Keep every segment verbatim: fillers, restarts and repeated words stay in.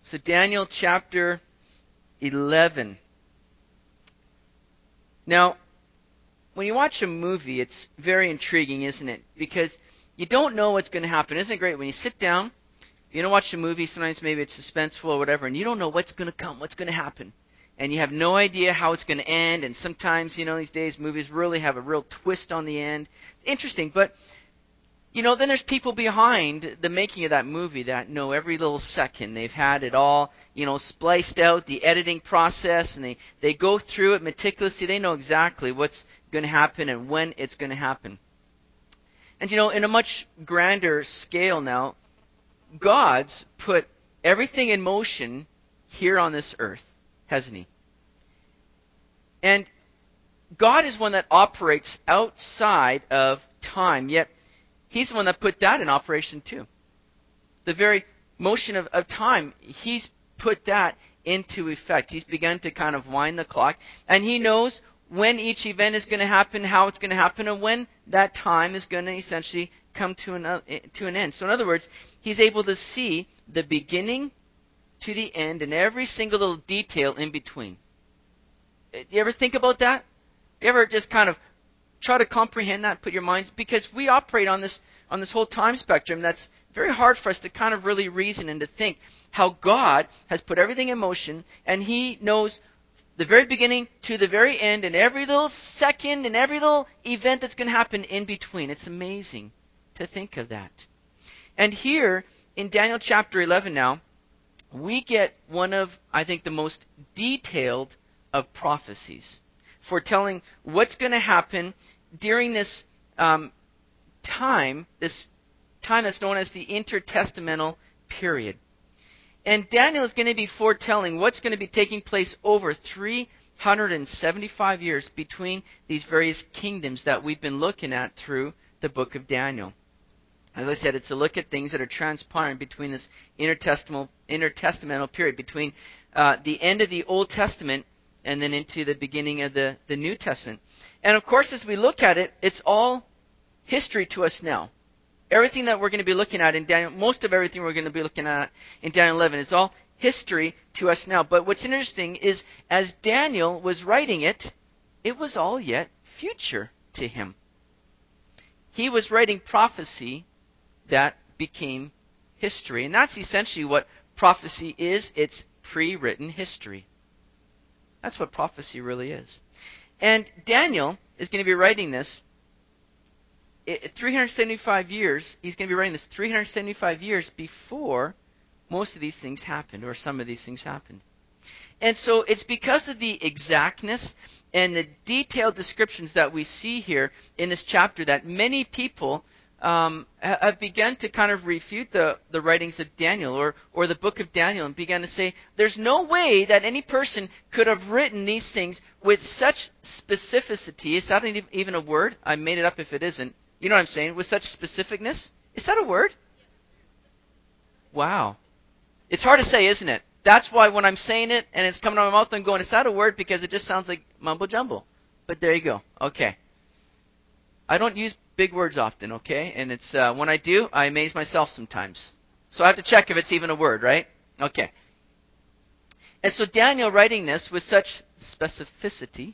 So Daniel chapter eleven. Now, when you watch a movie, it's very intriguing, isn't it? Because you don't know what's going to happen. Isn't it great when you sit down, you know, watch a movie, sometimes maybe it's suspenseful or whatever, and you don't know what's going to come, what's going to happen. And you have no idea how it's going to end, and sometimes, you know, these days movies really have a real twist on the end. It's interesting, but you know, then there's people behind the making of that movie that know every little second. They've had it all, you know, spliced out, the editing process, and they, they go through it meticulously. They know exactly what's going to happen and when it's going to happen. And, you know, in a much grander scale now, God's put everything in motion here on this earth, hasn't He? And God is one that operates outside of time, yet He's the one that put that in operation too. The very motion of, of time, He's put that into effect. He's begun to kind of wind the clock, and He knows when each event is going to happen, how it's going to happen, and when that time is going to essentially come to an, to an end. So in other words, He's able to see the beginning to the end and every single little detail in between. You ever think about that? You ever just kind of try to comprehend that, put your minds, because we operate on this on this whole time spectrum that's very hard for us to kind of really reason and to think how God has put everything in motion, and He knows the very beginning to the very end and every little second and every little event that's going to happen in between. It's amazing to think of that. And here in Daniel chapter eleven now, we get one of, I think, the most detailed of prophecies, foretelling what's going to happen during this um, time, this time that's known as the intertestamental period. And Daniel is going to be foretelling what's going to be taking place over three hundred seventy-five years between these various kingdoms that we've been looking at through the book of Daniel. As I said, it's a look at things that are transpiring between this intertestamental, intertestamental period, between uh, the end of the Old Testament and then into the beginning of the, the New Testament. And of course, as we look at it, it's all history to us now. Everything that we're going to be looking at in Daniel, most of everything we're going to be looking at in Daniel eleven is all history to us now. But what's interesting is, as Daniel was writing it, it was all yet future to him. He was writing prophecy that became history. And that's essentially what prophecy is. It's pre-written history. That's what prophecy really is. And Daniel is going to be writing this three hundred seventy-five years. He's going to be writing this three hundred seventy-five years before most of these things happened, or some of these things happened. And so it's because of the exactness and the detailed descriptions that we see here in this chapter that many people um, have begun to kind of refute the, the writings of Daniel or, or the book of Daniel and began to say there's no way that any person could have written these things with such specificity. Is that even a word? I made it up if it isn't. You know what I'm saying? With such specificness? Is that a word? Wow. It's hard to say, isn't it? That's why when I'm saying it and it's coming out of my mouth, I'm going, is that a word? Because it just sounds like mumbo jumbo. But there you go. Okay. I don't use big words often, okay? And it's uh, when I do, I amaze myself sometimes. So I have to check if it's even a word, right? Okay. And so Daniel writing this with such specificity,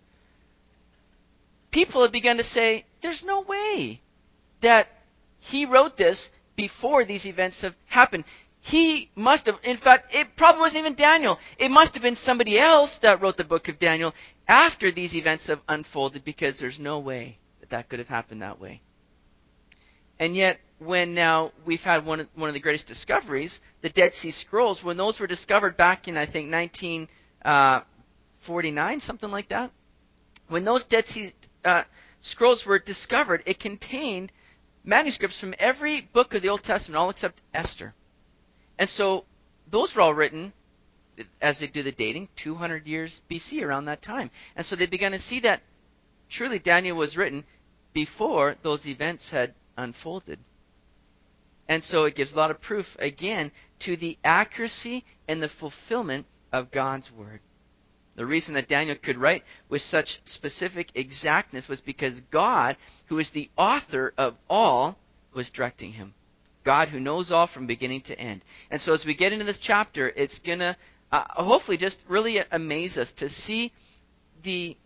people have begun to say, there's no way that he wrote this before these events have happened. He must have, in fact, it probably wasn't even Daniel. It must have been somebody else that wrote the book of Daniel after these events have unfolded, because there's no way that that could have happened that way. And yet, when now we've had one of, one of the greatest discoveries, the Dead Sea Scrolls, when those were discovered back in, I think, nineteen forty-nine, something like that, when those Dead Sea uh, Scrolls were discovered, it contained manuscripts from every book of the Old Testament, all except Esther. And so those were all written, as they do the dating, two hundred years B C, around that time. And so they began to see that truly Daniel was written before those events had unfolded. And so it gives a lot of proof, again, to the accuracy and the fulfillment of God's Word. The reason that Daniel could write with such specific exactness was because God, who is the author of all, was directing him. God who knows all from beginning to end. And so as we get into this chapter, it's going to uh, hopefully just really amaze us to see the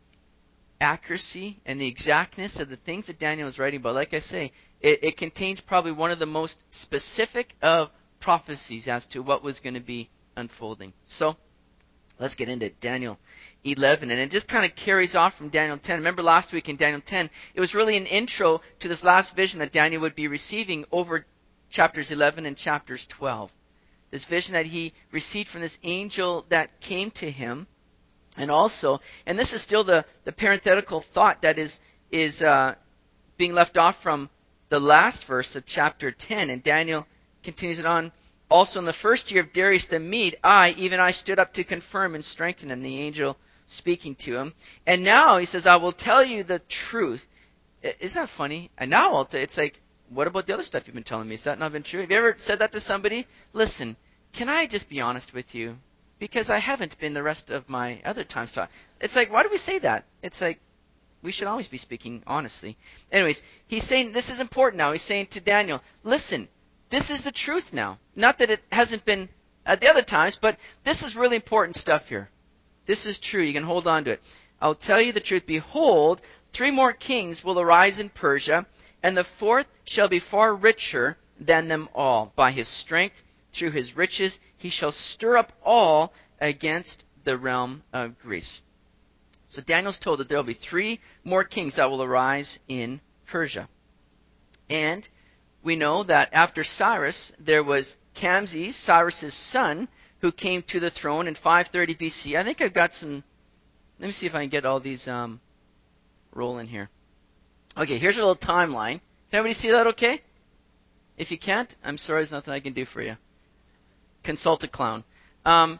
accuracy and the exactness of the things that Daniel is writing about. Like I say, it, it contains probably one of the most specific of prophecies as to what was going to be unfolding. So let's get into Daniel eleven, and it just kind of carries off from Daniel ten. Remember last week in Daniel ten, it was really an intro to this last vision that Daniel would be receiving over chapters eleven and chapters twelve. This vision that he received from this angel that came to him. And also, and this is still the, the parenthetical thought that is, is uh, being left off from the last verse of chapter ten. And Daniel continues it on. Also in the first year of Darius the Mede, I, even I, stood up to confirm and strengthen him, the angel speaking to him. And now, he says, I will tell you the truth. Isn't that funny? And now I'll tell you, it's like, what about the other stuff you've been telling me? Has that not been true? Have you ever said that to somebody? Listen, can I just be honest with you? Because I haven't been the rest of my other times taught. It's like, why do we say that? It's like, we should always be speaking honestly. Anyways, he's saying this is important now. He's saying to Daniel, listen, this is the truth now. Not that it hasn't been at the other times, but this is really important stuff here. This is true. You can hold on to it. I'll tell you the truth. Behold, three more kings will arise in Persia, and the fourth shall be far richer than them all. By his strength, through his riches, he shall stir up all against the realm of Greece. So Daniel's told that there will be three more kings that will arise in Persia. And we know that after Cyrus, there was Camses, Cyrus's son, who came to the throne in five thirty B C. I think I've got some, let me see if I can get all these um, rolling here. Okay, here's a little timeline. Can everybody see that okay? If you can't, I'm sorry, there's nothing I can do for you. Consult a clown. Um,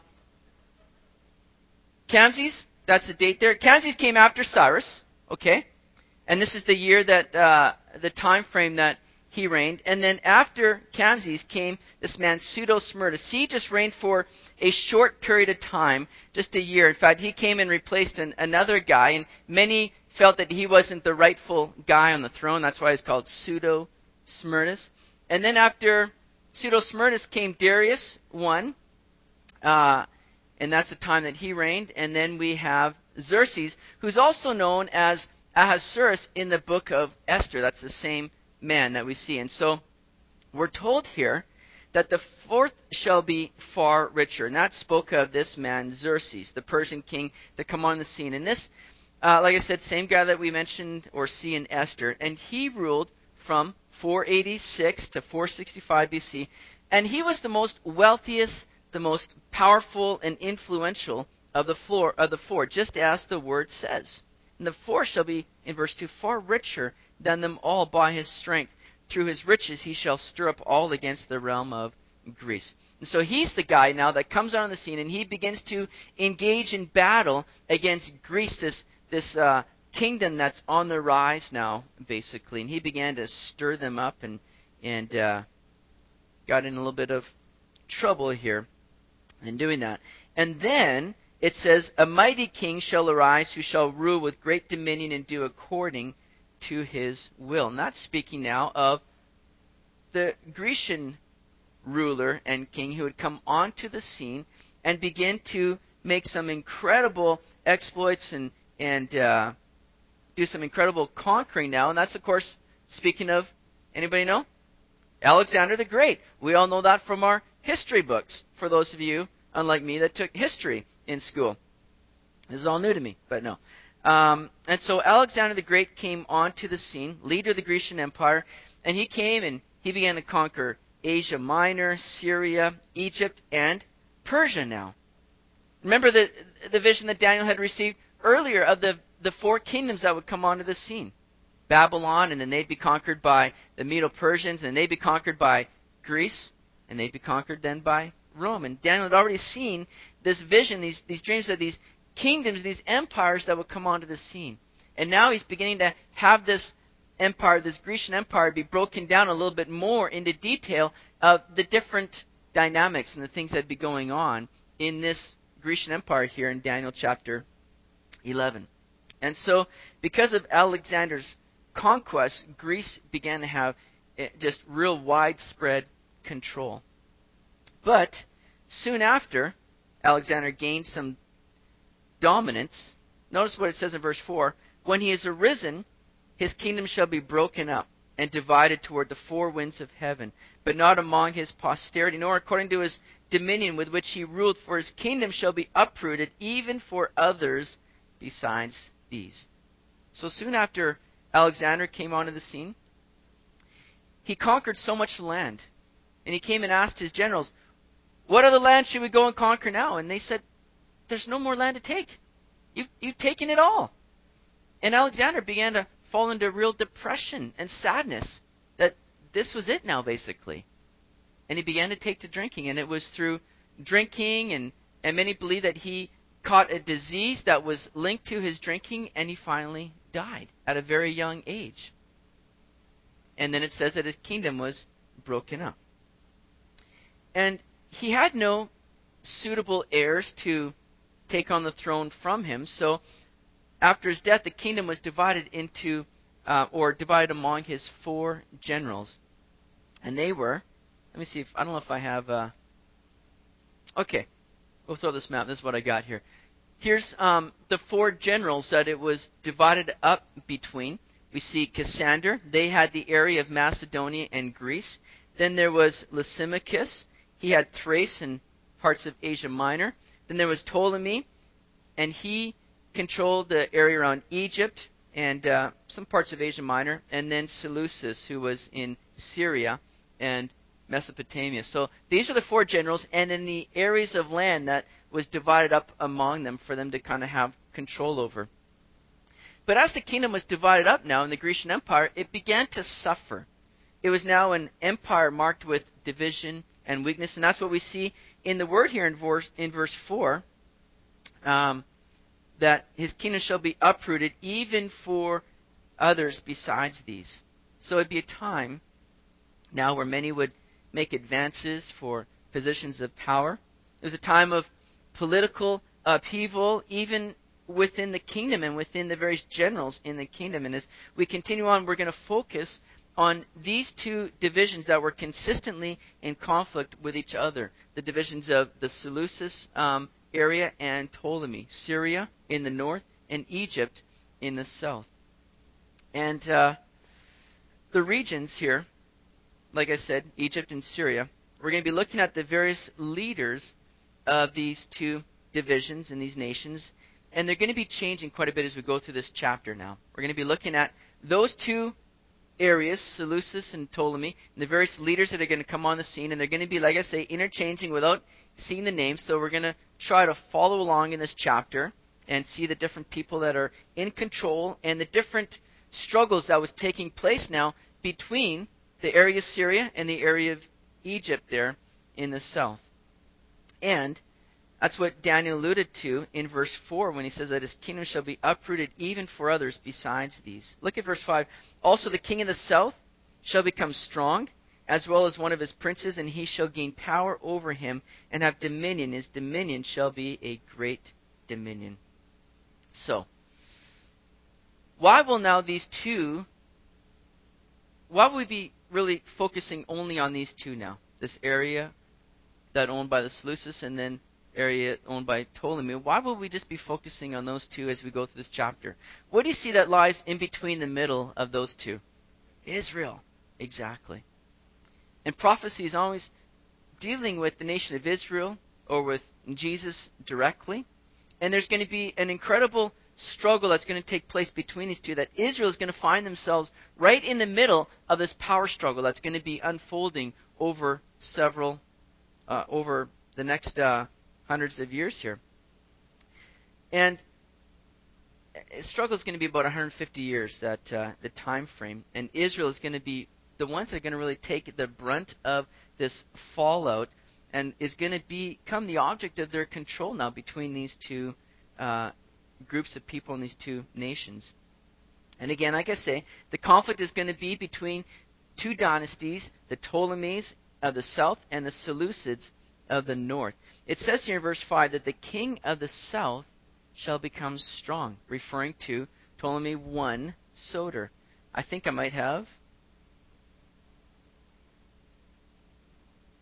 Camses, that's the date there. Camses came after Cyrus, okay? And this is the year that, uh, the time frame that he reigned. And then after Camses came this man Pseudo-Smyrna. He just reigned for a short period of time, just a year. In fact, he came and replaced an, another guy, and many felt that he wasn't the rightful guy on the throne. That's why he's called Pseudo-Smyrna. And then after Pseudo-Smyrna came Darius the First, uh, and that's the time that he reigned. And then we have Xerxes, who's also known as Ahasuerus in the book of Esther. That's the same man that we see. And so we're told here that the fourth shall be far richer. And that spoke of this man, Xerxes, the Persian king, to come on the scene. And this, uh, like I said, same guy that we mentioned or see in Esther. And he ruled from four eighty-six to four sixty-five B C. And he was the most wealthiest, the most powerful and influential of the four, of the four, just as the word says. And the fourth shall be, in verse two, far richer than them all by his strength. Through his riches he shall stir up all against the realm of Greece. And so he's the guy now that comes on the scene, and he begins to engage in battle against Greece, this, this uh, kingdom that's on the rise now, basically. And he began to stir them up and, and uh, got in a little bit of trouble here in doing that. And then it says, a mighty king shall arise who shall rule with great dominion and do according to his will. Not speaking now of the Grecian ruler and king who would come onto the scene and begin to make some incredible exploits and, and uh, do some incredible conquering now. And that's, of course, speaking of, anybody know? Alexander the Great. We all know that from our history books, for those of you, unlike me, that took history in school. This is all new to me, but no. Um, and so Alexander the Great came onto the scene, leader of the Grecian Empire, and he came and he began to conquer Asia Minor, Syria, Egypt, and Persia now. Remember the, the vision that Daniel had received earlier of the, the four kingdoms that would come onto the scene. Babylon, and then they'd be conquered by the Medo-Persians, and they'd be conquered by Greece, and they'd be conquered then by Rome. And Daniel had already seen this vision, these, these dreams of these kingdoms, these empires that would come onto the scene. And now he's beginning to have this empire, this Grecian empire, be broken down a little bit more into detail of the different dynamics and the things that would be going on in this Grecian empire here in Daniel chapter eleven. And so, because of Alexander's conquest, Greece began to have It, just real widespread control. But soon after Alexander gained some dominance, notice what it says in verse four, when he is arisen, his kingdom shall be broken up and divided toward the four winds of heaven, but not among his posterity, nor according to his dominion with which he ruled, for his kingdom shall be uprooted even for others besides these. So soon after Alexander came onto the scene, he conquered so much land, and he came and asked his generals, what other land should we go and conquer now? And they said, there's no more land to take. You've, you've taken it all. And Alexander began to fall into real depression and sadness that this was it now, basically. And he began to take to drinking, and it was through drinking, and, and many believe that he caught a disease that was linked to his drinking, and he finally died at a very young age. And then it says that his kingdom was broken up. And he had no suitable heirs to take on the throne from him, so after his death, the kingdom was divided into, uh, or divided among his four generals. And they were, let me see, if I don't know if I have, uh, okay, we'll throw this map, this is what I got here. Here's um, the four generals that it was divided up between. We see Cassander, they had the area of Macedonia and Greece. Then there was Lysimachus, he had Thrace and parts of Asia Minor. Then there was Ptolemy, and he controlled the area around Egypt and uh, some parts of Asia Minor, and then Seleucus, who was in Syria and Mesopotamia. So these are the four generals, and in the areas of land that was divided up among them for them to kind of have control over. But as the kingdom was divided up now in the Grecian Empire, it began to suffer. It was now an empire marked with division and weakness, and that's what we see in the word here in verse, in verse four. Um, that his kingdom shall be uprooted even for others besides these. So it'd be a time now where many would make advances for positions of power. It was a time of political upheaval, even within the kingdom and within the various generals in the kingdom. And as we continue on, we're going to focus on these two divisions that were consistently in conflict with each other. The divisions of the Seleucus um, area and Ptolemy, Syria in the north and Egypt in the south. And uh, the regions here, like I said, Egypt and Syria, we're going to be looking at the various leaders of these two divisions in these nations, and they're going to be changing quite a bit as we go through this chapter now. We're going to be looking at those two areas, Seleucus and Ptolemy, and the various leaders that are going to come on the scene, and they're going to be, like I say, interchanging without seeing the names. So we're going to try to follow along in this chapter and see the different people that are in control and the different struggles that was taking place now between the area of Syria and the area of Egypt there in the south. And that's what Daniel alluded to in verse four when he says that his kingdom shall be uprooted even for others besides these. Look at verse five. Also the king of the south shall become strong, as well as one of his princes, and he shall gain power over him and have dominion. His dominion shall be a great dominion. So, why will now these two, why will we be really focusing only on these two now? This area that owned by the Seleucus and then area owned by Ptolemy. Why will we just be focusing on those two as we go through this chapter? What do you see that lies in between the middle of those two? Israel. Exactly. And prophecy is always dealing with the nation of Israel or with Jesus directly. And there's going to be an incredible struggle that's going to take place between these two, that Israel is going to find themselves right in the middle of this power struggle that's going to be unfolding over several, uh, over the next uh, hundreds of years here. And the struggle is going to be about one hundred fifty years, that uh, the time frame. And Israel is going to be the ones that are going to really take the brunt of this fallout and is going to become the object of their control now between these two uh, groups of people in these two nations. And again, like I say, the conflict is going to be between two dynasties, the Ptolemies of the south and the Seleucids of the north. It says here in verse five that the king of the south shall become strong, referring to Ptolemy the First Soter. I think I might have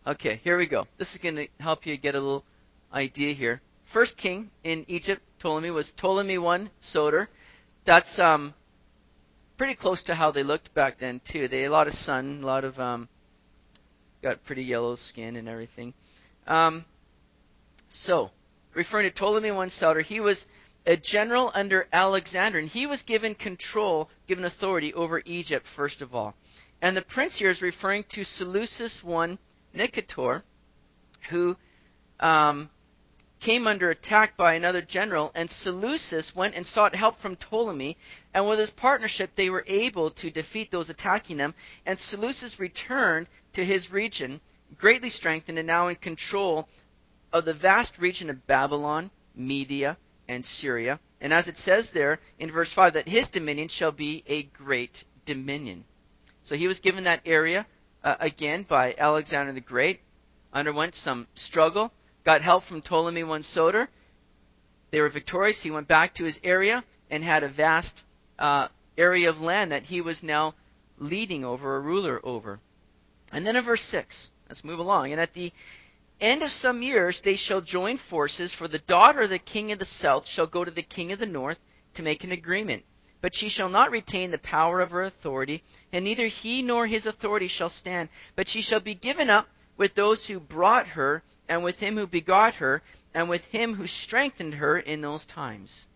Okay, here we go. This is going to help you get a little idea here. First king in Egypt, Ptolemy, was Ptolemy the First Soter. That's um pretty close to how they looked back then too. They had a lot of sun, a lot of um got pretty yellow skin and everything. Um, so referring to Ptolemy the First Soter, he was a general under Alexander, and he was given control, given authority over Egypt first of all. And the prince here is referring to Seleucus the First Nicator, who um, came under attack by another general, and Seleucus went and sought help from Ptolemy, and with his partnership they were able to defeat those attacking them, and Seleucus returned to his region, greatly strengthened and now in control of the vast region of Babylon, Media, and Syria. And as it says there in verse five, that his dominion shall be a great dominion. So he was given that area uh, again by Alexander the Great, underwent some struggle, got help from Ptolemy the First Soter. They were victorious. He went back to his area and had a vast uh, area of land that he was now leading over, a ruler over. And then in verse six, let's move along. And at the end of some years they shall join forces, for the daughter of the king of the south shall go to the king of the north to make an agreement. But she shall not retain the power of her authority, and neither he nor his authority shall stand, but she shall be given up with those who brought her, and with him who begot her, and with him who strengthened her in those times.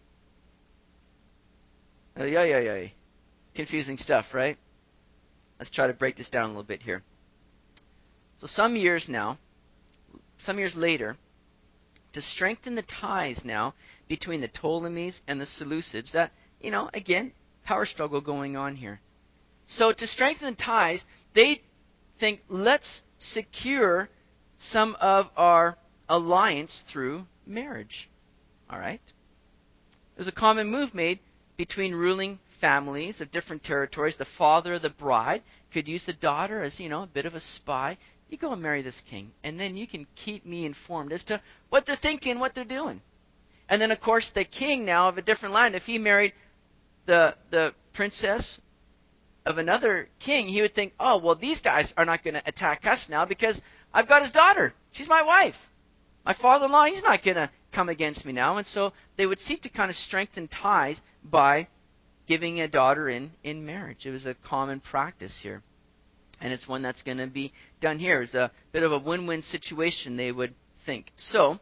Oh, yeah, yeah, yeah. Confusing stuff, right? Let's try to break this down a little bit here. So some years now, some years later, to strengthen the ties now between the Ptolemies and the Seleucids, that, you know, again, power struggle going on here. So to strengthen the ties, they think, let's secure some of our alliance through marriage. All right? There's a common move made between ruling families of different territories. The father of the bride could use the daughter as, you know, a bit of a spy. You go and marry this king, and then you can keep me informed as to what they're thinking, what they're doing. And then, of course, the king now of a different land, if he married the the princess of another king, he would think, oh, well, these guys are not going to attack us now because I've got his daughter. She's my wife. My father-in-law, he's not going to come against me now. And so they would seek to kind of strengthen ties by giving a daughter in, in marriage. It was a common practice here. And it's one that's going to be done here. It's a bit of a win-win situation, they would think. So,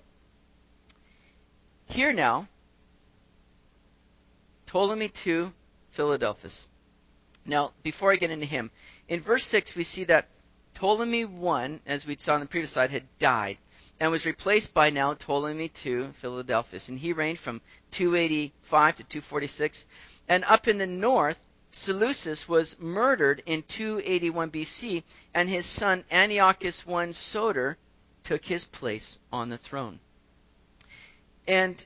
here now, Ptolemy the Second, Philadelphus. Now, before I get into him, in verse six we see that Ptolemy the First, as we saw on the previous slide, had died and was replaced by now Ptolemy the Second, Philadelphus. And he reigned from two eighty-five to two forty-six. And up in the north, Seleucus was murdered in two eighty-one B C, and his son Antiochus the First Soter took his place on the throne. And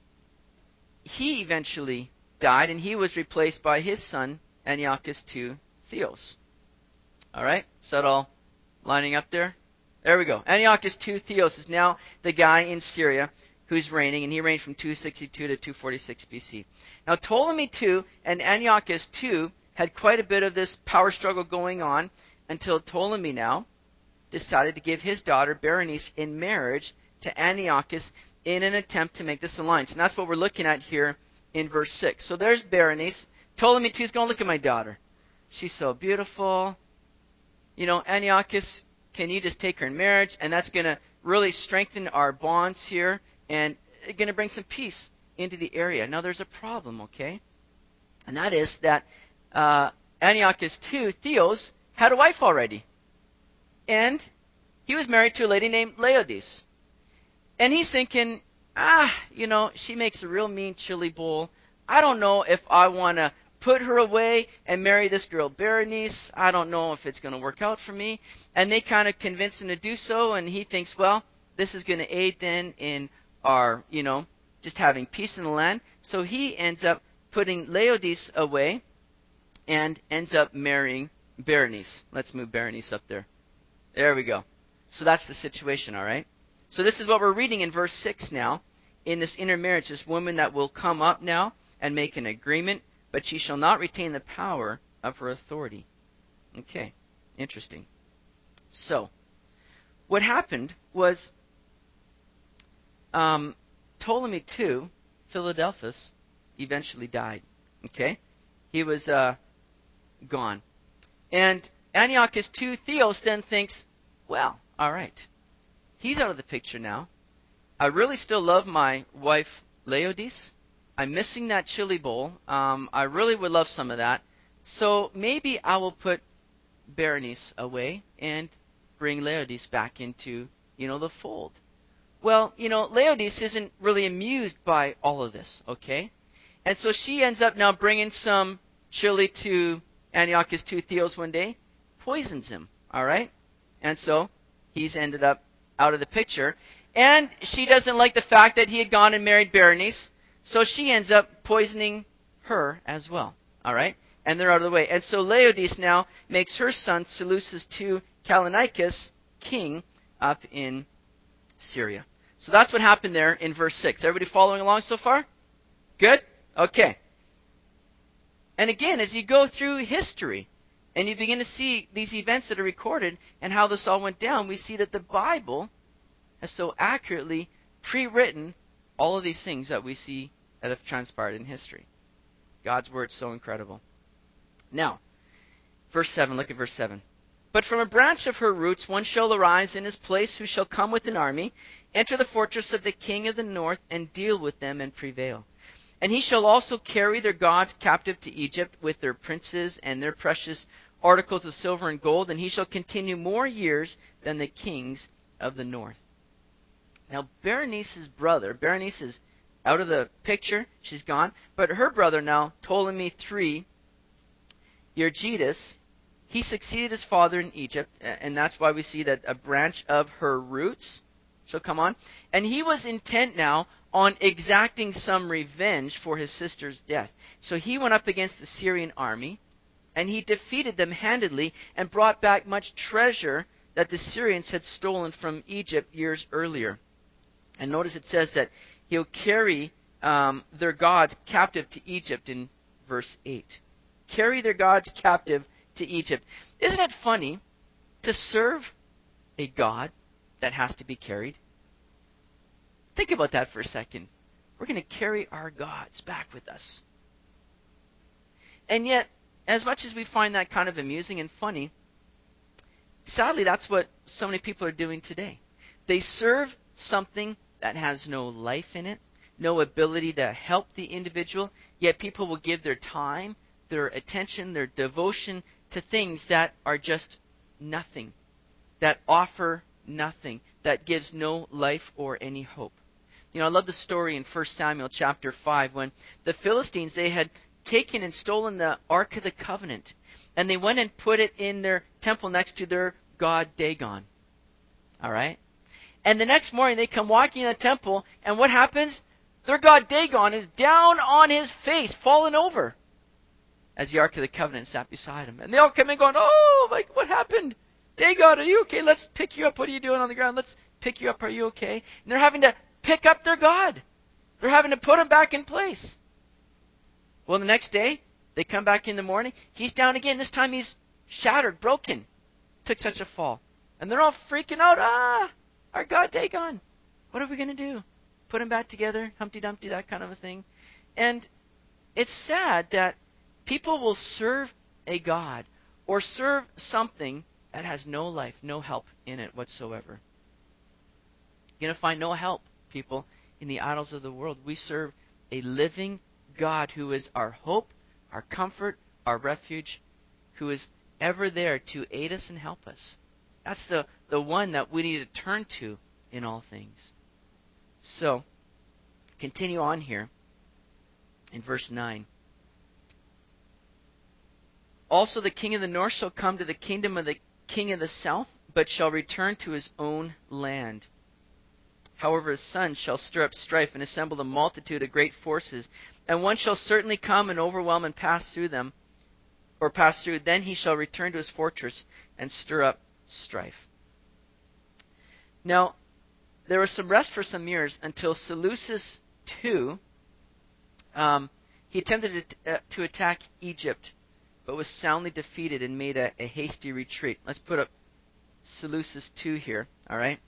he eventually died, and he was replaced by his son Antiochus the Second Theos. All right, is that all lining up there? There we go. Antiochus the Second Theos is now the guy in Syria who's reigning, and he reigned from two sixty-two to two forty-six B C. Now, Ptolemy the Second and Antiochus the Second had quite a bit of this power struggle going on until Ptolemy now decided to give his daughter Berenice in marriage to Antiochus in an attempt to make this alliance. And that's what we're looking at here in verse six. So there's Berenice. Ptolemy the Second is going to look at my daughter. She's so beautiful. You know, Antiochus, can you just take her in marriage? And that's going to really strengthen our bonds here and going to bring some peace into the area. Now, there's a problem, okay? And that is that uh, Antiochus the Second, Theos, had a wife already. And he was married to a lady named Laodice. And he's thinking, ah, you know, she makes a real mean chili bowl. I don't know if I want to put her away and marry this girl Berenice. I don't know if it's going to work out for me. And they kind of convince him to do so, and he thinks, well, this is going to aid then in our, you know, just having peace in the land. So he ends up putting Laodice away and ends up marrying Berenice. Let's move Berenice up there. There we go. So that's the situation, all right? So this is what we're reading in verse six now. In this intermarriage, this woman that will come up now and make an agreement, but she shall not retain the power of her authority. Okay, interesting. So, what happened was um, Ptolemy the Second, Philadelphus, eventually died. Okay? He was uh, gone. And Antiochus the Second, Theos, then thinks, well, all right, he's out of the picture now. I really still love my wife, Laodice. I'm missing that chili bowl. Um, I really would love some of that. So maybe I will put Berenice away and bring Laodice back into, you know, the fold. Well, you know, Laodice isn't really amused by all of this, okay? And so she ends up now bringing some chili to Antiochus the Second, Theos, one day, poisons him, all right? And so he's ended up out of the picture. And she doesn't like the fact that he had gone and married Berenice, so she ends up poisoning her as well, all right? And they're out of the way. And so Laodice now makes her son, Seleucus the Second Callinicus, king up in Syria. So that's what happened there in verse six. Everybody following along so far? Good? Okay. And again, as you go through history and you begin to see these events that are recorded and how this all went down, we see that the Bible has so accurately pre-written all of these things that we see that have transpired in history. God's word is so incredible. Now, verse seven, look at verse seven. But from a branch of her roots one shall arise in his place, who shall come with an army, enter the fortress of the king of the north, and deal with them and prevail. And he shall also carry their gods captive to Egypt, with their princes and their precious articles of silver and gold, and he shall continue more years than the kings of the north. Now, Berenice's brother, Berenice is out of the picture, she's gone, but her brother now, Ptolemy the Third, Euergetus, he succeeded his father in Egypt, and that's why we see that a branch of her roots shall come on. And he was intent now on exacting some revenge for his sister's death. So he went up against the Syrian army, and he defeated them handedly and brought back much treasure that the Syrians had stolen from Egypt years earlier. And notice it says that he'll carry um, their gods captive to Egypt in verse eight. Carry their gods captive to Egypt. Isn't it funny to serve a God that has to be carried? Think about that for a second. We're going to carry our gods back with us. And yet, as much as we find that kind of amusing and funny, sadly, that's what so many people are doing today. They serve something that has no life in it, no ability to help the individual, yet people will give their time, their attention, their devotion to things that are just nothing, that offer nothing, that gives no life or any hope. You know, I love the story in First Samuel chapter five when the Philistines, they had taken and stolen the Ark of the Covenant, and they went and put it in their temple next to their god Dagon. All right? And the next morning they come walking in the temple, and what happens? Their god Dagon is down on his face, fallen over, as the Ark of the Covenant sat beside him. And they all come in going, oh, like, what happened? Dagon, are you okay? Let's pick you up. What are you doing on the ground? Let's pick you up. Are you okay? And they're having to pick up their God. They're having to put him back in place. Well, the next day, they come back in the morning. He's down again. This time he's shattered, broken. Took such a fall. And they're all freaking out. Ah, our God Dagon. What are we going to do? Put him back together? Humpty Dumpty, that kind of a thing. And it's sad that people will serve a God or serve something that has no life, no help in it whatsoever. You're going to find no help, people, in the idols of the world. We serve a living God who is our hope, our comfort, our refuge, who is ever there to aid us and help us. That's the, the one that we need to turn to in all things. So, continue on here in verse nine. Also the king of the north shall come to the kingdom of the king of the south, but shall return to his own land. However, his son shall stir up strife and assemble a multitude of great forces, and one shall certainly come and overwhelm and pass through them, or pass through. Then he shall return to his fortress and stir up strife. Now, there was some rest for some years until Seleucus the Second, um, he attempted to, uh, to attack Egypt, but was soundly defeated and made a, a hasty retreat. Let's put up Seleucus the Second here, all right?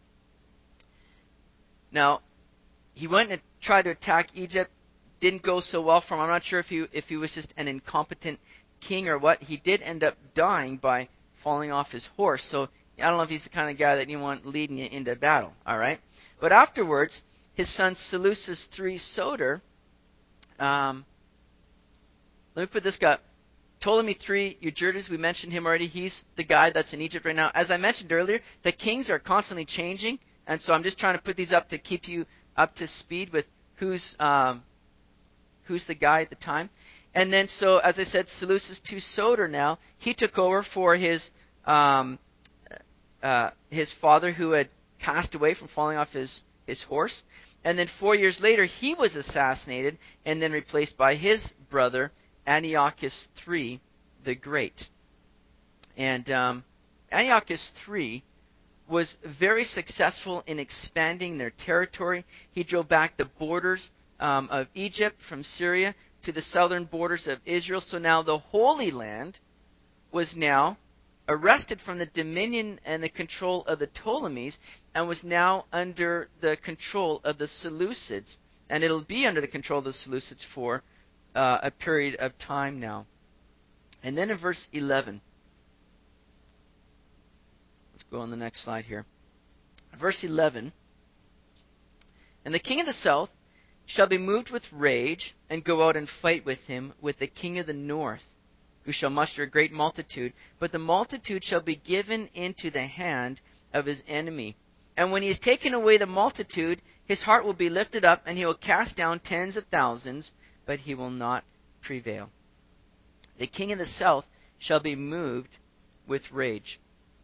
Now, he went and tried to attack Egypt. Didn't go so well for him. I'm not sure if he if he was just an incompetent king or what. He did end up dying by falling off his horse. So I don't know if he's the kind of guy that you want leading you into battle. All right. But afterwards, his son Seleucus the Third Soter. Um, let me put this guy. Ptolemy the Third Euergetes, we mentioned him already. He's the guy that's in Egypt right now. As I mentioned earlier, the kings are constantly changing, and so I'm just trying to put these up to keep you up to speed with who's um, who's the guy at the time. And then, so as I said, Seleucus the Second Soter now, he took over for his um, uh, his father who had passed away from falling off his, his horse. And then four years later, he was assassinated and then replaced by his brother, Antiochus the Third the Great. And um, Antiochus the Third was very successful in expanding their territory. He drove back the borders um, of Egypt from Syria to the southern borders of Israel. So now the Holy Land was now arrested from the dominion and the control of the Ptolemies and was now under the control of the Seleucids. And it'll be under the control of the Seleucids for uh, a period of time now. And then in verse eleven, let's go on the next slide here. Verse eleven, and the king of the south shall be moved with rage, and go out and fight with him, with the king of the north, who shall muster a great multitude. But the multitude shall be given into the hand of his enemy. And when he has taken away the multitude, his heart will be lifted up, and he will cast down tens of thousands, but he will not prevail. The king of the south shall be moved with rage.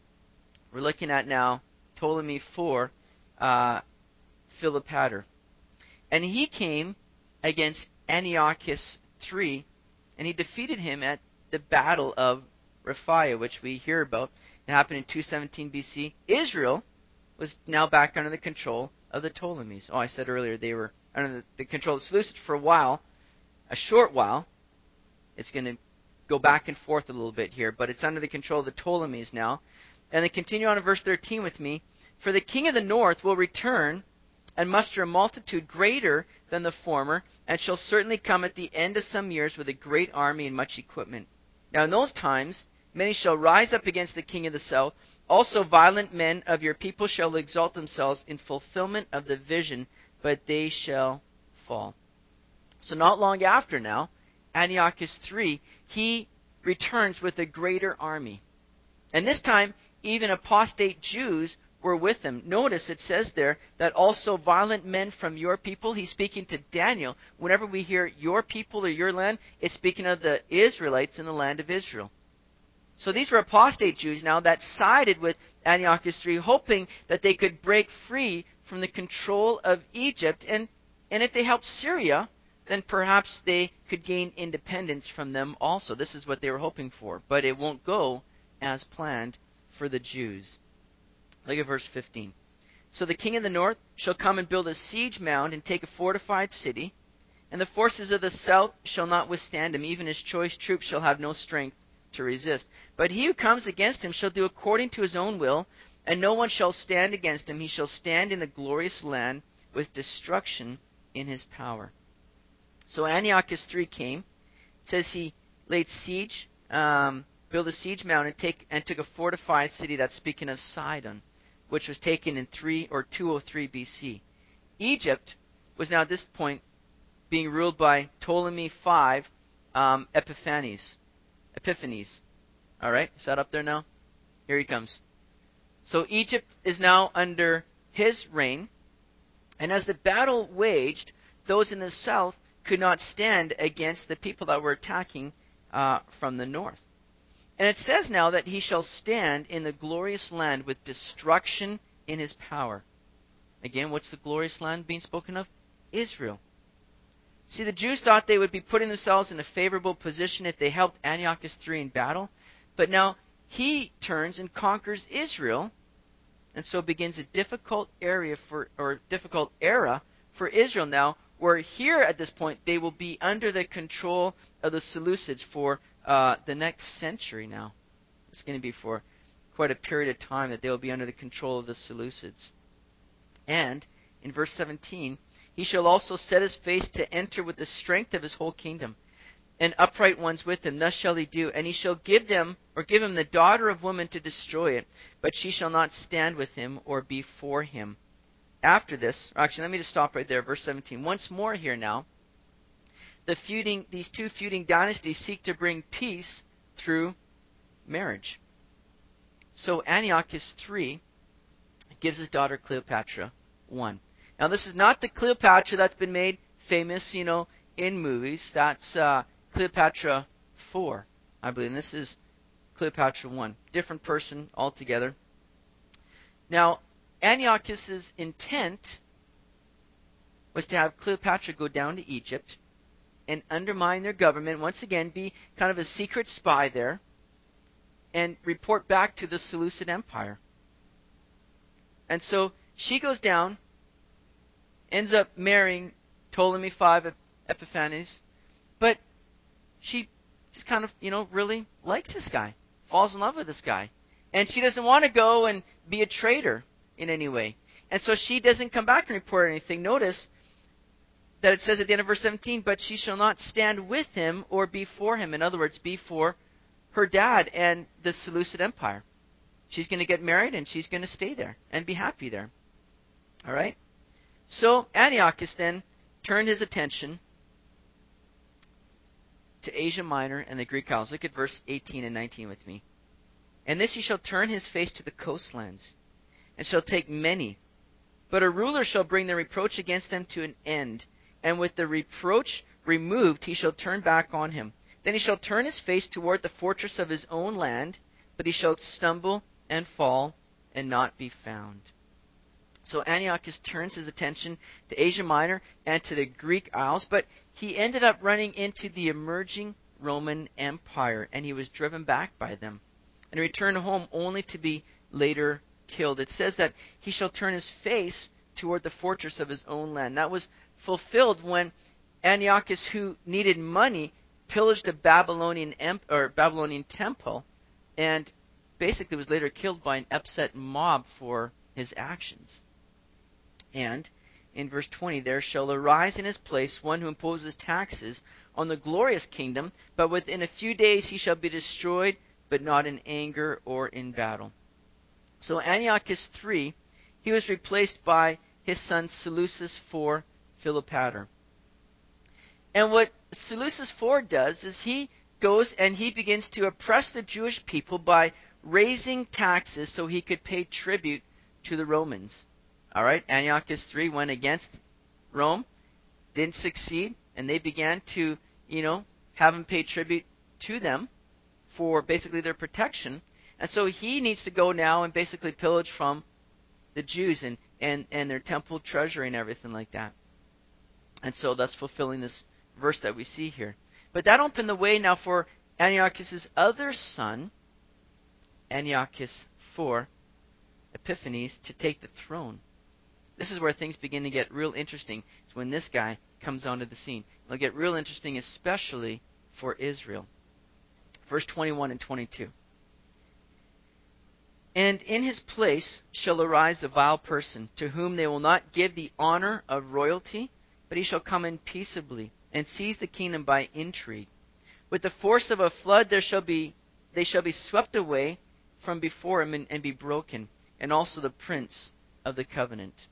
We're looking at now Ptolemy the Fourth, uh, Philopator. And he came against Antiochus the Third, and he defeated him at the battle of Rephiah, which we hear about. It happened in two seventeen B C. Israel was now back under the control of the Ptolemies. Oh, I said earlier they were under the, the control of the Seleucids for a while, a short while. It's going to go back and forth a little bit here, but it's under the control of the Ptolemies now. And they continue on in verse thirteen with me. For the king of the north will return and muster a multitude greater than the former, and shall certainly come at the end of some years with a great army and much equipment. Now in those times many shall rise up against the king of the south. Also violent men of your people shall exalt themselves in fulfillment of the vision, but they shall fall. So not long after now, Antiochus the Third, he returns with a greater army. And this time, even apostate Jews were with him. Notice it says there that also violent men from your people. He's speaking to Daniel. Whenever we hear your people or your land, it's speaking of the Israelites in the land of Israel. So these were apostate Jews now that sided with Antiochus the Third, hoping that they could break free from the control of Egypt. And, and if they helped Syria, then perhaps they could gain independence from them also. This is what they were hoping for. But it won't go as planned for the Jews. Look at verse fifteen. So the king of the north shall come and build a siege mound and take a fortified city, and the forces of the south shall not withstand him. Even his choice troops shall have no strength to resist. But he who comes against him shall do according to his own will, and no one shall stand against him. He shall stand in the glorious land with destruction in his power. So Antiochus the Third came. It says he laid siege, um, built a siege mound and, take, and took a fortified city. That's speaking of Sidon, which was taken in three or two oh three B C. Egypt was now at this point being ruled by Ptolemy the Fifth, um, Epiphanes. Epiphanes. All right, is that up there now? Here he comes. So Egypt is now under his reign, and as the battle waged, those in the south could not stand against the people that were attacking uh, from the north. And it says now that he shall stand in the glorious land with destruction in his power. Again, what's the glorious land being spoken of? Israel. See, the Jews thought they would be putting themselves in a favorable position if they helped Antiochus the Third in battle. But now he turns and conquers Israel, and so begins a difficult area for, or difficult era for Israel now, where here at this point they will be under the control of the Seleucids for uh, the next century now. It's going to be for quite a period of time that they will be under the control of the Seleucids. And in verse seventeen, he shall also set his face to enter with the strength of his whole kingdom, and upright ones with him. Thus shall he do. And he shall give them, or give him the daughter of woman to destroy it, but she shall not stand with him or be for him. After this, or actually, let me just stop right there, verse seventeen. Once more here now, the feuding, these two feuding dynasties seek to bring peace through marriage. So Antiochus the third gives his daughter Cleopatra one. Now this is not the Cleopatra that's been made famous, you know, in movies. That's uh, Cleopatra the fourth, I believe. And this is Cleopatra the first. Different person altogether. Now, Antiochus's intent was to have Cleopatra go down to Egypt and undermine their government, once again be kind of a secret spy there, and report back to the Seleucid Empire. And so she goes down, ends up marrying Ptolemy the fifth Epiphanes, but she just kind of, you know, really likes this guy, falls in love with this guy. And she doesn't want to go and be a traitor in any way. And so she doesn't come back and report anything. Notice that it says at the end of verse seventeen, but she shall not stand with him or be for him. In other words, be for her dad and the Seleucid Empire. She's going to get married and she's going to stay there and be happy there. All right? So Antiochus then turned his attention to Asia Minor and the Greek Isles. Look at verse eighteen and nineteen with me. And this he shall turn his face to the coastlands, and shall take many. But a ruler shall bring the reproach against them to an end, and with the reproach removed he shall turn back on him. Then he shall turn his face toward the fortress of his own land, but he shall stumble and fall and not be found. So Antiochus turns his attention to Asia Minor and to the Greek Isles, but he ended up running into the emerging Roman Empire, and he was driven back by them, and returned home only to be later killed. It says that he shall turn his face toward the fortress of his own land. That was fulfilled when Antiochus, who needed money, pillaged a Babylonian emp- or Babylonian temple, and basically was later killed by an upset mob for his actions. And in verse twenty, there shall arise in his place one who imposes taxes on the glorious kingdom, but within a few days he shall be destroyed, but not in anger or in battle. So Antiochus the third, he was replaced by his son Seleucus the fourth Philopator. And what Seleucus the fourth does is he goes and he begins to oppress the Jewish people by raising taxes so he could pay tribute to the Romans. All right, Antiochus the third went against Rome, didn't succeed, and they began to, you know, have him pay tribute to them for basically their protection. And so he needs to go now and basically pillage from the Jews and, and, and their temple treasury and everything like that. And so that's fulfilling this verse that we see here. But that opened the way now for Antiochus' other son, Antiochus the fourth Epiphanes, to take the throne. This is where things begin to get real interesting. It's when this guy comes onto the scene. It'll get real interesting, especially for Israel. Verse twenty-one and twenty-two. And in his place shall arise a vile person, to whom they will not give the honor of royalty, but he shall come in peaceably, and seize the kingdom by intrigue. With the force of a flood there shall be they shall be swept away from before him and, and be broken, and also the prince of the covenant.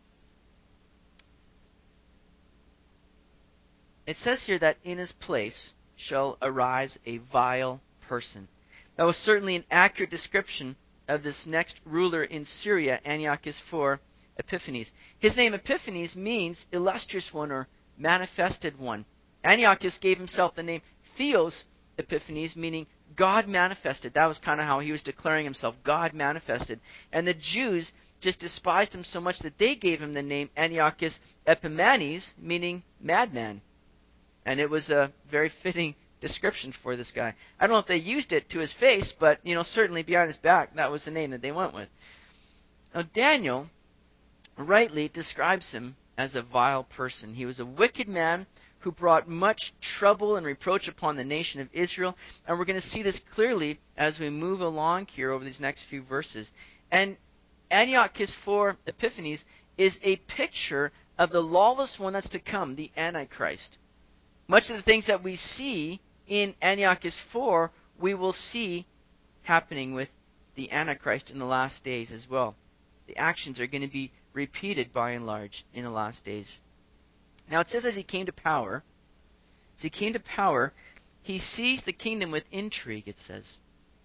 It says here that in his place shall arise a vile person. That was certainly an accurate description of this next ruler in Syria, Antiochus the fourth Epiphanes. His name Epiphanes means illustrious one or manifested one. Antiochus gave himself the name Theos Epiphanes, meaning God manifested. That was kind of how he was declaring himself, God manifested. And the Jews just despised him so much that they gave him the name Antiochus Epimanes, meaning madman. And it was a very fitting description for this guy. I don't know if they used it to his face, but, you know, certainly behind his back, that was the name that they went with. Now, Daniel rightly describes him as a vile person. He was a wicked man who brought much trouble and reproach upon the nation of Israel. And we're going to see this clearly as we move along here over these next few verses. And Antiochus four Epiphanes is a picture of the lawless one that's to come, the Antichrist. Much of the things that we see in Antiochus four, we will see happening with the Antichrist in the last days as well. The actions are going to be repeated by and large in the last days. Now it says as he came to power, as he came to power, he seized the kingdom with intrigue, it says.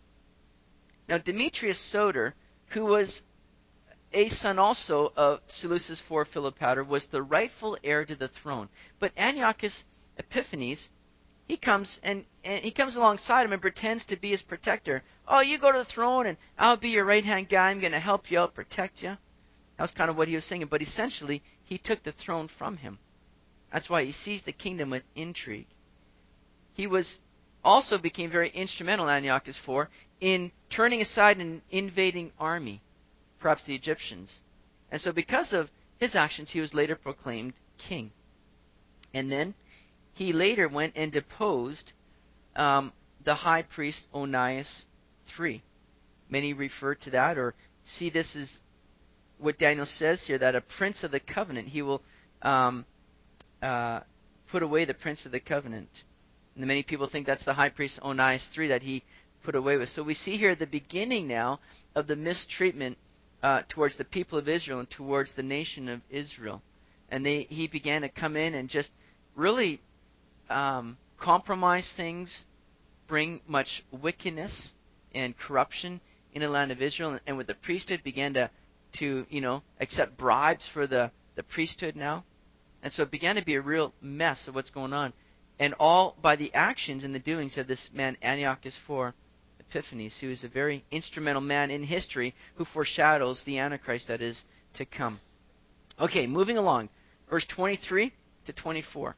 Now Demetrius Soter, who was a son also of Seleucus IV Philopator, was the rightful heir to the throne. But Antiochus Epiphanes, he comes and, and he comes alongside him and pretends to be his protector. Oh, you go to the throne and I'll be your right-hand guy. I'm going to help you out, protect you. That was kind of what he was saying. But essentially, he took the throne from him. That's why he seized the kingdom with intrigue. He was also became very instrumental, Antiochus four, in turning aside an invading army, perhaps the Egyptians. And so because of his actions, he was later proclaimed king. And then he later went and deposed um, the high priest Onias the third. Many refer to that or see this as what Daniel says here, that a prince of the covenant, he will um, uh, put away the prince of the covenant. And many people think that's the high priest Onias the third that he put away with. So we see here the beginning now of the mistreatment uh, towards the people of Israel and towards the nation of Israel. And they, he began to come in and just really um, compromise things, bring much wickedness and corruption in the land of Israel. And with the priesthood began to, to you know, accept bribes for the, the priesthood now. And so it began to be a real mess of what's going on. And all by the actions and the doings of this man Antiochus four Epiphanes, who is a very instrumental man in history who foreshadows the Antichrist that is to come. Okay, moving along. Verse twenty-three to twenty-four.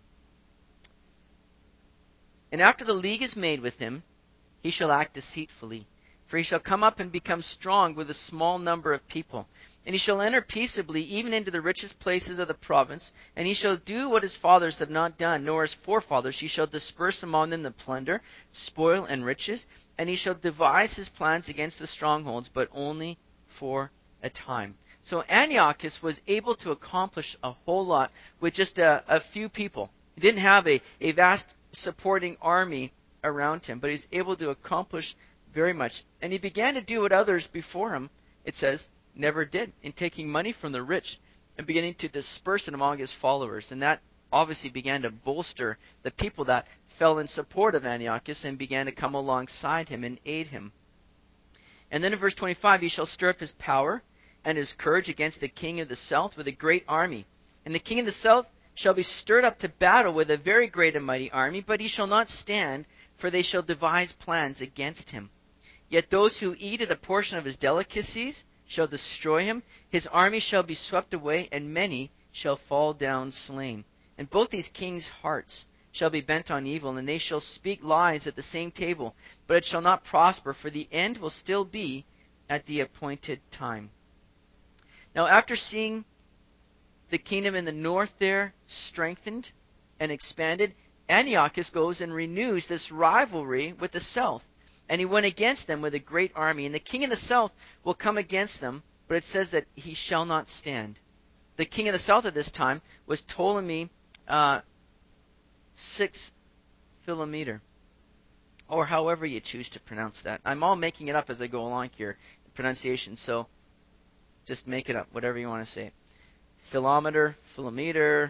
And after the league is made with him, he shall act deceitfully. For he shall come up and become strong with a small number of people. And he shall enter peaceably even into the richest places of the province. And he shall do what his fathers have not done, nor his forefathers. He shall disperse among them the plunder, spoil, and riches. And he shall devise his plans against the strongholds, but only for a time. So Antiochus was able to accomplish a whole lot with just a, a few people. He didn't have a, a vast supporting army around him, but he's able to accomplish very much. And he began to do what others before him, it says, never did, in taking money from the rich and beginning to disperse it among his followers. And that obviously began to bolster the people that fell in support of Antiochus and began to come alongside him and aid him. And then in verse twenty-five, he shall stir up his power and his courage against the king of the south with a great army. And the king of the south shall be stirred up to battle with a very great and mighty army, but he shall not stand, for they shall devise plans against him. Yet those who eat of the portion of his delicacies shall destroy him. His army shall be swept away, and many shall fall down slain. And both these kings' hearts shall be bent on evil, and they shall speak lies at the same table. But it shall not prosper, for the end will still be at the appointed time. Now, after seeing the kingdom in the north there strengthened and expanded, Antiochus goes and renews this rivalry with the south. And he went against them with a great army. And the king of the south will come against them, but it says that he shall not stand. The king of the south at this time was Ptolemy uh, six Philometor, or however you choose to pronounce that. I'm all making it up as I go along here, pronunciation, so just make it up, whatever you want to say. Philometer, Philometer,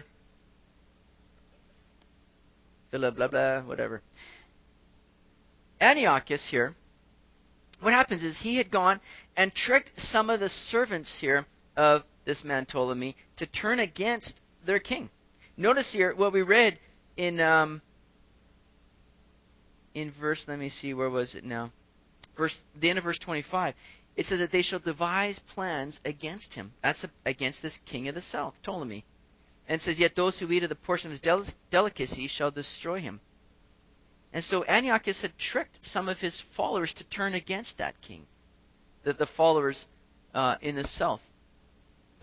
blah, blah, blah, whatever. Antiochus here, what happens is he had gone and tricked some of the servants here of this man Ptolemy to turn against their king. Notice here what we read in um, in verse, let me see, where was it now? Verse, the end of verse twenty-five. It says that they shall devise plans against him. That's a, against this king of the south, Ptolemy. And it says, yet those who eat of the portion of his del- delicacy shall destroy him. And so Antiochus had tricked some of his followers to turn against that king, the, the followers uh, in the south.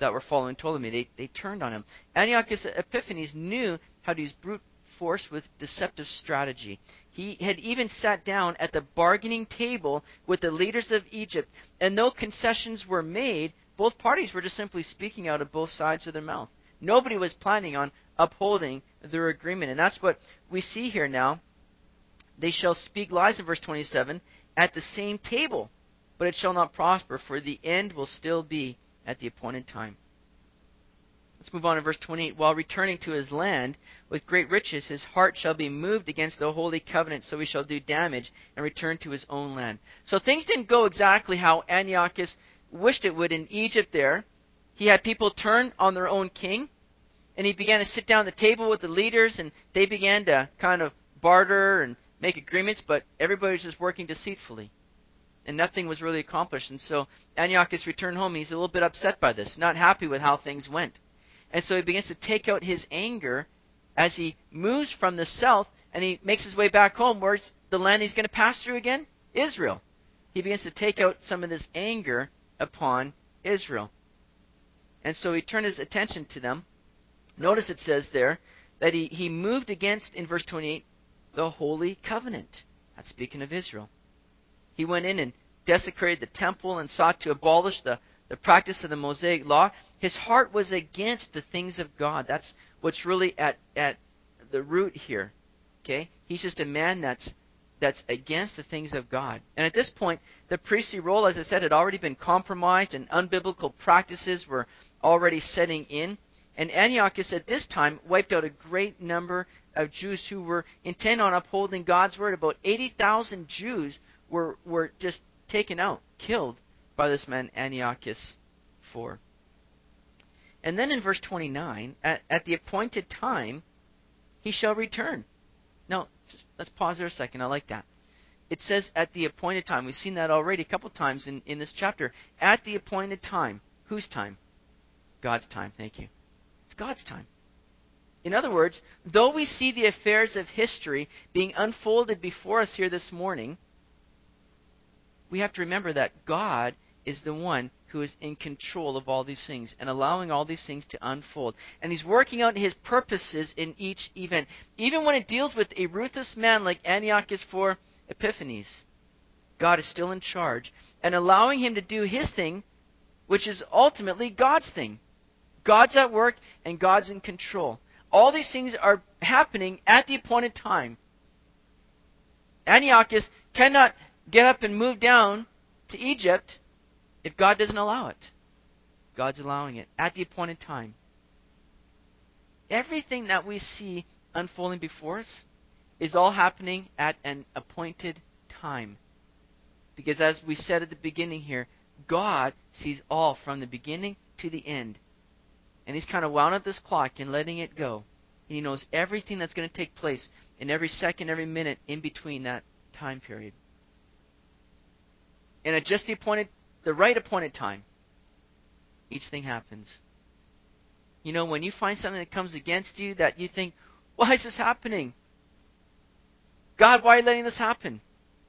that were following Ptolemy. They, they turned on him. Antiochus Epiphanes knew how to use brute force with deceptive strategy. He had even sat down at the bargaining table with the leaders of Egypt, and though concessions were made, both parties were just simply speaking out of both sides of their mouth. Nobody was planning on upholding their agreement, and that's what we see here now. They shall speak lies in verse twenty-seven at the same table, but it shall not prosper, for the end will still be at the appointed time. Let's move on to verse twenty-eight. While returning to his land with great riches, his heart shall be moved against the holy covenant, so he shall do damage and return to his own land. So things didn't go exactly how Antiochus wished it would in Egypt there. He had people turn on their own king, and he began to sit down at the table with the leaders, and they began to kind of barter and make agreements, but everybody was just working deceitfully. And nothing was really accomplished. And so Antiochus returned home. He's a little bit upset by this, not happy with how things went. And so he begins to take out his anger as he moves from the south, and he makes his way back home. Where's the land he's going to pass through again? Israel. He begins to take out some of this anger upon Israel. And so he turned his attention to them. Notice it says there that he, he moved against, in verse twenty-eight, the holy covenant. That's speaking of Israel. He went in and desecrated the temple and sought to abolish the, the practice of the Mosaic law. His heart was against the things of God. That's what's really at, at the root here. Okay? He's just a man that's that's against the things of God. And at this point, the priestly role, as I said, had already been compromised, and unbiblical practices were already setting in. And Antiochus at this time wiped out a great number of Jews who were intent on upholding God's word. About eighty thousand Jews were, were just taken out, killed by this man Antiochus the fourth. And then in verse twenty-nine, at, at the appointed time, he shall return. Now, just, let's pause there a second. I like that. It says at the appointed time. We've seen that already a couple times in, in this chapter. At the appointed time. Whose time? God's time. Thank you. It's God's time. In other words, though we see the affairs of history being unfolded before us here this morning, we have to remember that God is the one who is in control of all these things and allowing all these things to unfold. And he's working out his purposes in each event. Even when it deals with a ruthless man like Antiochus for Epiphanes, God is still in charge and allowing him to do his thing, which is ultimately God's thing. God's at work and God's in control. All these things are happening at the appointed time. Antiochus cannot get up and move down to Egypt if God doesn't allow it. God's allowing it at the appointed time. Everything that we see unfolding before us is all happening at an appointed time. Because as we said at the beginning here, God sees all from the beginning to the end. And he's kind of wound up this clock and letting it go. And he knows everything that's going to take place in every second, every minute in between that time period. And at just the appointed, the right appointed time, each thing happens. You know, when you find something that comes against you that you think, why is this happening? God, why are you letting this happen?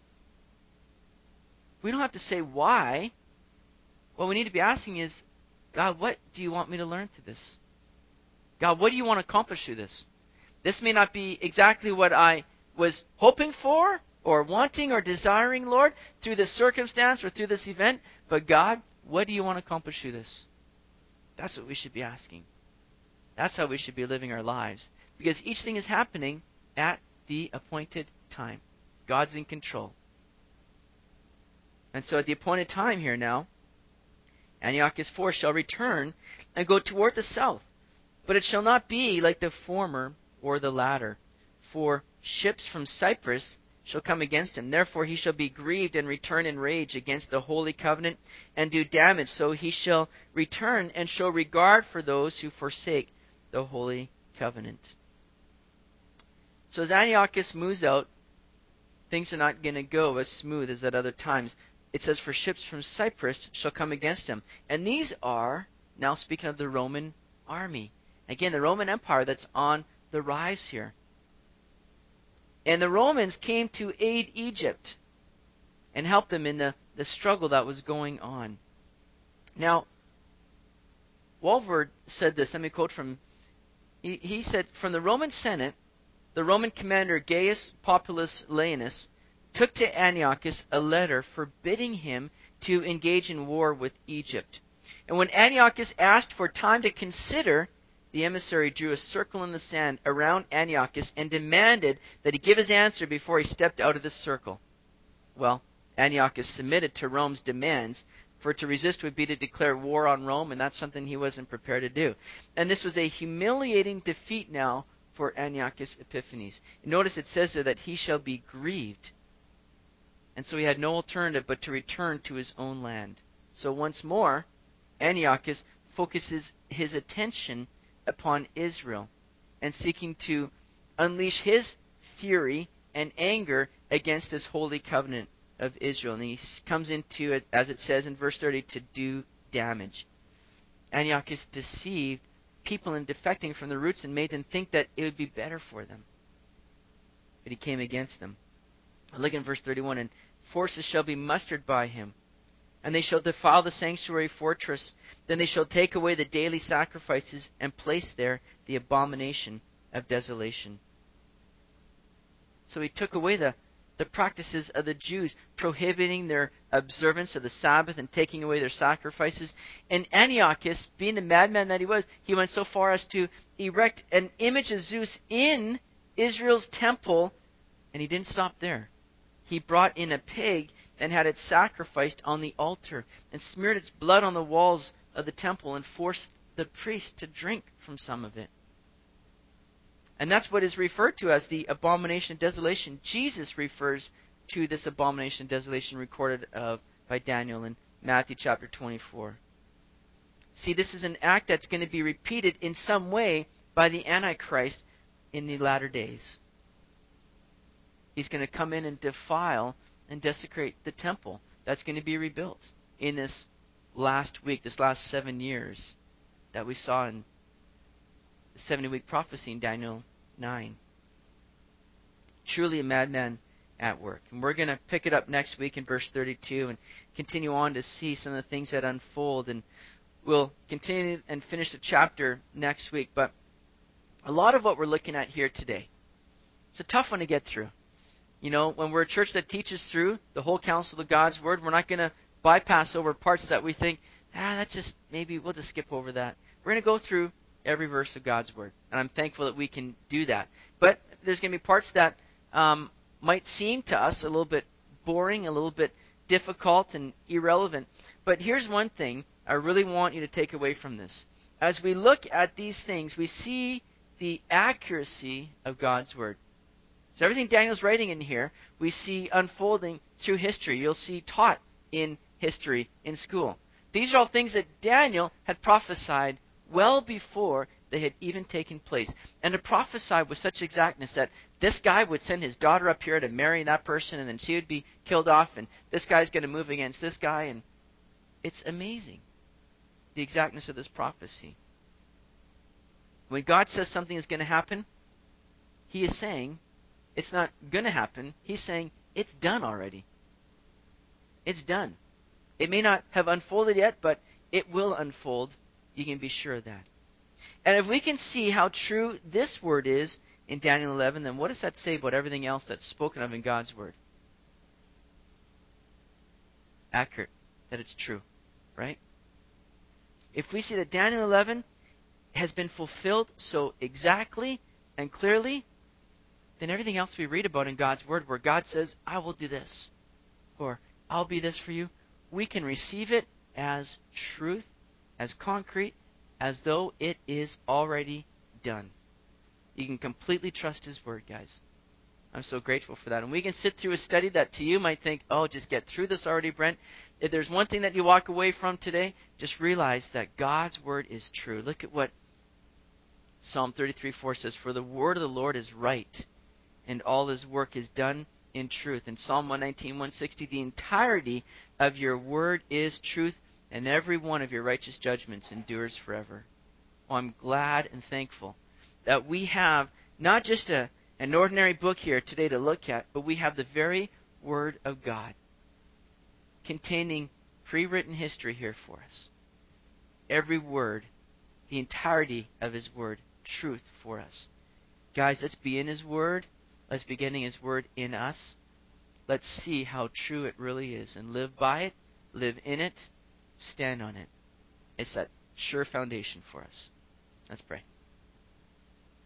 We don't have to say why. What we need to be asking is, God, what do you want me to learn through this? God, what do you want to accomplish through this? This may not be exactly what I was hoping for or wanting or desiring, Lord, through this circumstance or through this event, but God, what do you want to accomplish through this? That's what we should be asking. That's how we should be living our lives. Because each thing is happening at the appointed time. God's in control. And so at the appointed time here now, Antiochus the fourth shall return and go toward the south. But it shall not be like the former or the latter. For ships from Cyprus shall come against him. Therefore he shall be grieved and return in rage against the holy covenant and do damage. So he shall return and show regard for those who forsake the holy covenant. So as Antiochus moves out, things are not going to go as smooth as at other times. It says, for ships from Cyprus shall come against him. And these are, now speaking of the Roman army. Again, the Roman Empire that's on the rise here. And the Romans came to aid Egypt and help them in the, the struggle that was going on. Now, Walvoord said this. Let me quote from, he, he said, "From the Roman Senate, the Roman commander Gaius Populus Laenus took to Antiochus a letter forbidding him to engage in war with Egypt. And when Antiochus asked for time to consider, the emissary drew a circle in the sand around Antiochus and demanded that he give his answer before he stepped out of the circle. Well, Antiochus submitted to Rome's demands, for to resist would be to declare war on Rome, and that's something he wasn't prepared to do. And this was a humiliating defeat now for Antiochus Epiphanes. Notice it says there that he shall be grieved. And so he had no alternative but to return to his own land. So once more, Antiochus focuses his attention upon Israel and seeking to unleash his fury and anger against this holy covenant of Israel. And he comes into it, as it says in verse thirty, to do damage. Antiochus deceived people in defecting from the roots and made them think that it would be better for them. But he came against them. Look in verse thirty-one, "And forces shall be mustered by him, and they shall defile the sanctuary fortress. Then they shall take away the daily sacrifices and place there the abomination of desolation." So he took away the, the practices of the Jews, prohibiting their observance of the Sabbath and taking away their sacrifices. And Antiochus, being the madman that he was, he went so far as to erect an image of Zeus in Israel's temple, and he didn't stop there. He brought in a pig and had it sacrificed on the altar and smeared its blood on the walls of the temple and forced the priests to drink from some of it. And that's what is referred to as the abomination of desolation. Jesus refers to this abomination of desolation recorded of by Daniel in Matthew chapter twenty-four. See, this is an act that's going to be repeated in some way by the Antichrist in the latter days. He's going to come in and defile and desecrate the temple that's going to be rebuilt in this last week, this last seven years that we saw in the seventy-week prophecy in Daniel nine. Truly a madman at work. And we're going to pick it up next week in verse thirty-two and continue on to see some of the things that unfold. And we'll continue and finish the chapter next week. But a lot of what we're looking at here today, it's a tough one to get through. You know, when we're a church that teaches through the whole counsel of God's Word, we're not going to bypass over parts that we think, ah, that's just, maybe we'll just skip over that. We're going to go through every verse of God's Word, and I'm thankful that we can do that. But there's going to be parts that um, might seem to us a little bit boring, a little bit difficult and irrelevant. But here's one thing I really want you to take away from this. As we look at these things, we see the accuracy of God's Word. So everything Daniel's writing in here, we see unfolding through history. You'll see taught in history in school. These are all things that Daniel had prophesied well before they had even taken place. And to prophesy with such exactness that this guy would send his daughter up here to marry that person, and then she would be killed off, and this guy's going to move against this guy. And it's amazing, the exactness of this prophecy. When God says something is going to happen, He is saying it's not going to happen. He's saying it's done already. It's done. It may not have unfolded yet, but it will unfold. You can be sure of that. And if we can see how true this word is in Daniel eleven, then what does that say about everything else that's spoken of in God's Word? Accurate. That it's true. Right? If we see that Daniel eleven has been fulfilled so exactly and clearly, then everything else we read about in God's Word, where God says, I will do this, or I'll be this for you, we can receive it as truth, as concrete, as though it is already done. You can completely trust His Word, guys. I'm so grateful for that. And we can sit through a study that to you might think, oh, just get through this already, Brent. If there's one thing that you walk away from today, just realize that God's Word is true. Look at what Psalm thirty-three four says, for the word of the Lord is right, and all His work is done in truth. In Psalm one nineteen, one sixty, the entirety of your word is truth, and every one of your righteous judgments endures forever. Oh, I'm glad and thankful that we have not just a, an ordinary book here today to look at, but we have the very Word of God containing pre-written history here for us. Every word the entirety of His Word truth for us. Guys, let's be in His Word. Let's be getting His Word in us. Let's see how true it really is and live by it, live in it, stand on it. It's that sure foundation for us. Let's pray.